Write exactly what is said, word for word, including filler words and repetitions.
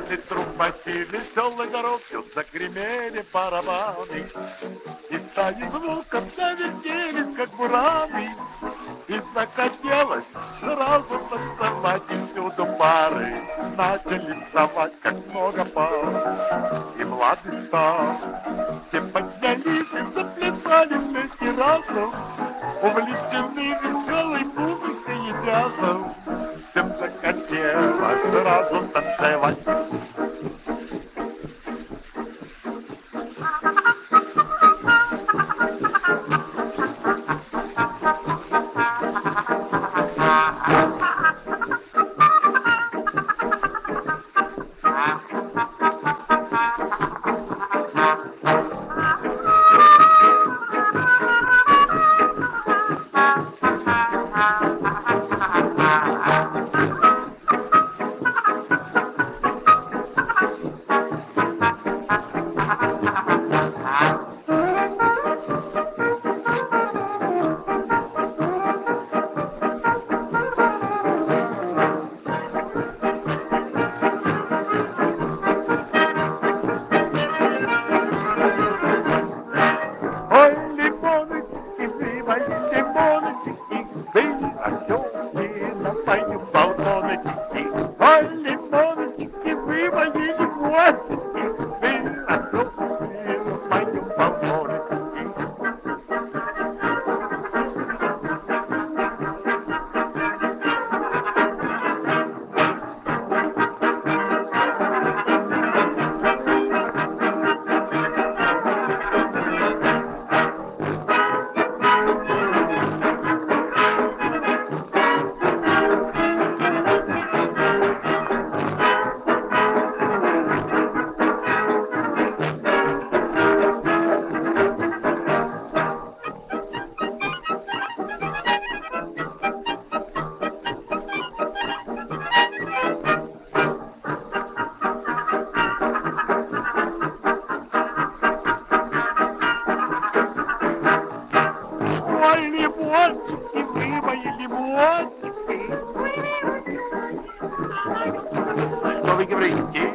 После трубачи веселой дорогой загремели барабаны, и стаи звуков завертелись, как бураны, и захотелось сразу танцевать, и всюду пары начали вставать, как много пар. И младый стал, все поднялись и заплясали вместе разом, увлечены веселой музыкой и джазом. Всем захотелось сразу танцевать. Что вы говорите?